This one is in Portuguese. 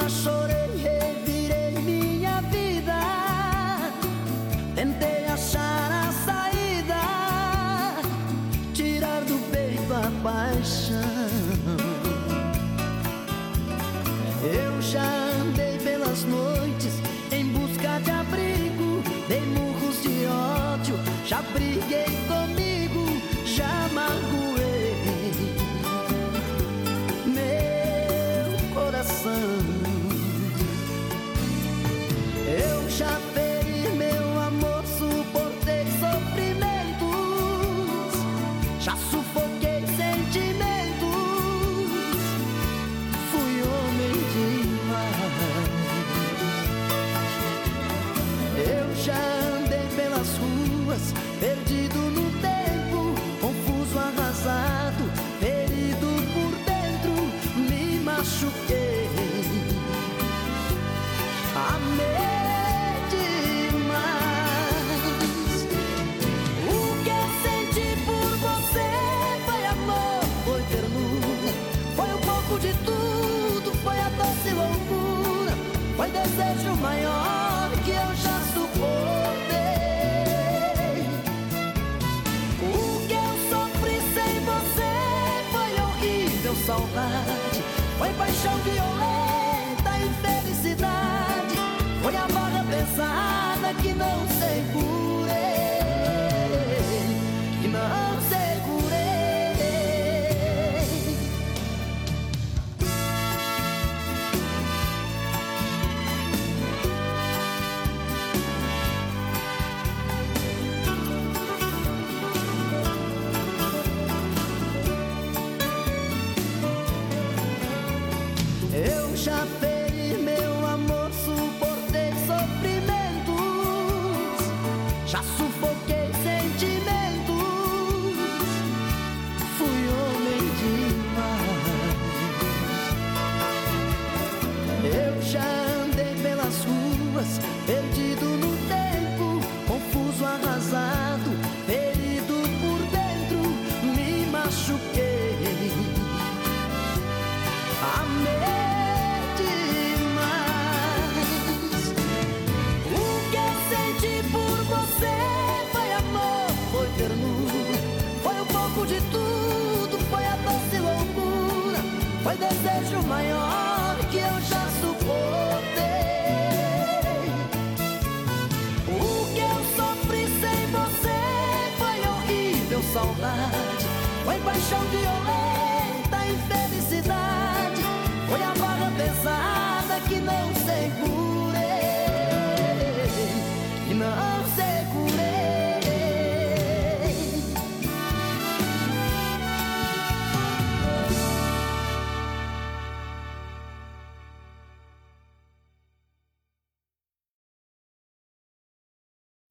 Já chorei, revirei minha vida, tentei achar a saída, tirar do peito a paixão. Eu já andei pelas noites em busca de abrigo, dei murros de ódio, já briguei comigo, já magoei meu coração. Eu já feri meu amor, suportei sofrimentos, já sufoquei sentimentos, fui homem demais. Eu já andei pelas ruas, perdido no tempo, confuso, arrasado, ferido por dentro, me machuquei, amei demais. O que eu senti por você foi amor, foi ternura, foi um pouco de tudo, foi a doce loucura, foi desejo maior que eu já suportei. O que eu sofri sem você foi horrível saudade, foi paixão violenta, infelicidade, foi a barra pesada que não segurei, que não segurei. Eu já feri meu amor, suportei sofrimentos, já sufoquei sentimentos, fui homem demais. Eu já andei pelas ruas, perdido no tempo, confuso, arrasado, ferido por dentro, me machuquei, amei demais. O que eu senti por você foi amor, foi ternura, foi um pouco de tudo, foi a doce loucura, foi desejo maior que eu já suportei. O que eu sofri sem você foi horrível saudade, foi paixão violenta, infelicidade, foi a barra pesada que não segura.